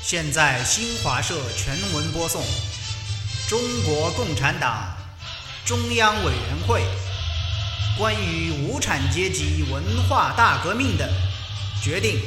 现在新华社全文播送：中国共产党中央委员会关于无产阶级文化大革命的决定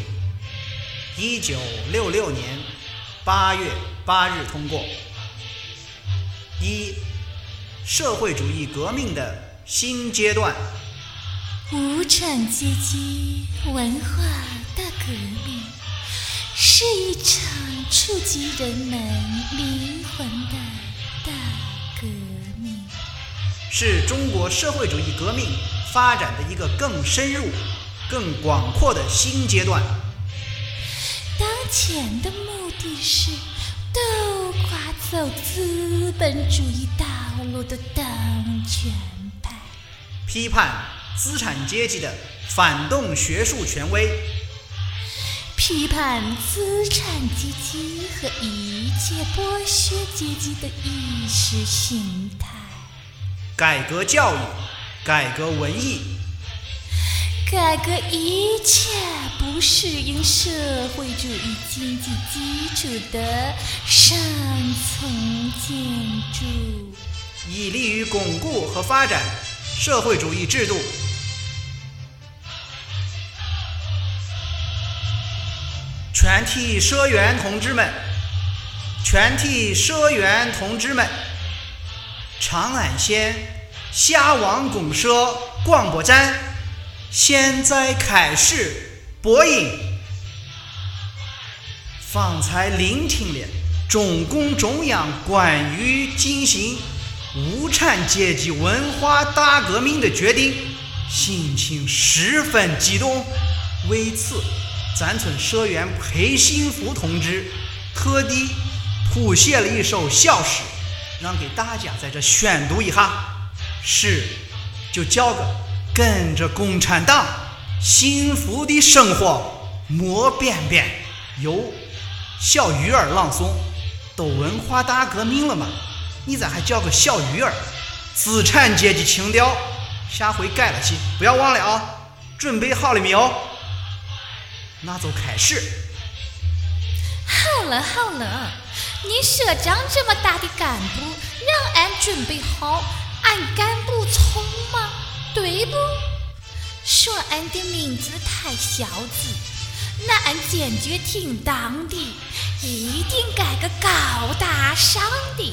，1966年8月8日通过。一、社会主义革命的新阶段。 无产阶级文化大革命是一场触及人们灵魂的大革命， 是中国社会主义革命发展的一个更深入、更广阔的新阶段。 当前的目的是斗垮走资本主义道路的当权派， 批判资产阶级的反动学术权威， 批判资产阶级和一切剥削阶级的意识形态， 改革教育，改革文艺， 改革一切不适应社会主义经济基础的上层建筑， 以利于巩固和发展社会主义制度。全体社员同志们，全体社员同志们，长安县下王公社广播站现在开始播音。方才聆听了中共中央关于进行无产阶级文化大革命的决定，心情十分激动。为此，咱村社员裴幸福同志特地谱写了一首小诗，让给大家在这宣读一下。诗就叫个跟着共产党幸福的生活摸边边，由小鱼儿朗诵。都文化大革命了吗？你咋还叫个小鱼儿？资产阶级情调，下回改了去，不要忘了啊！准备好了没有？那就开始。 好了好了，你社长这么大的干部，让俺准备好，俺干不从吗？对不？说俺的名字太小字，那俺坚决听当的，一定改个高大上的，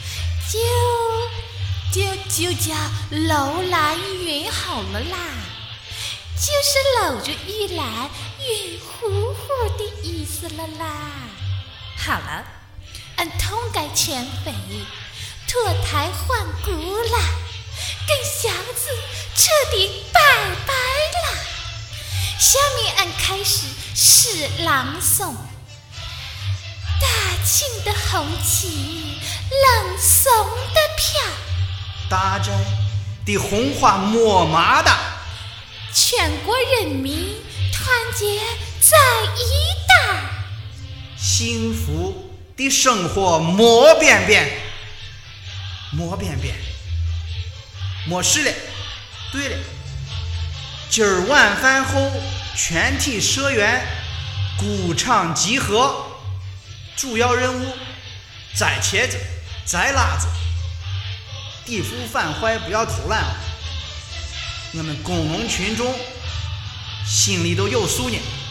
就叫楼兰云好了啦，就是搂着一篮晕乎乎的意思了啦。好了，俺痛改前非，脱胎换骨啦，跟小子彻底拜拜啦。下面俺开始诗朗诵。大清的红旗冷松的飘， 大寨的红花抹麻的， 全国人民团结在一道， 幸福的生活摸边边，摸边边，没事了。对了，今儿晚饭后全体社员鼓场集合，主要任务摘茄子，摘辣子，地府反坏不要偷懒啊！我们工农群众心里都有数呢。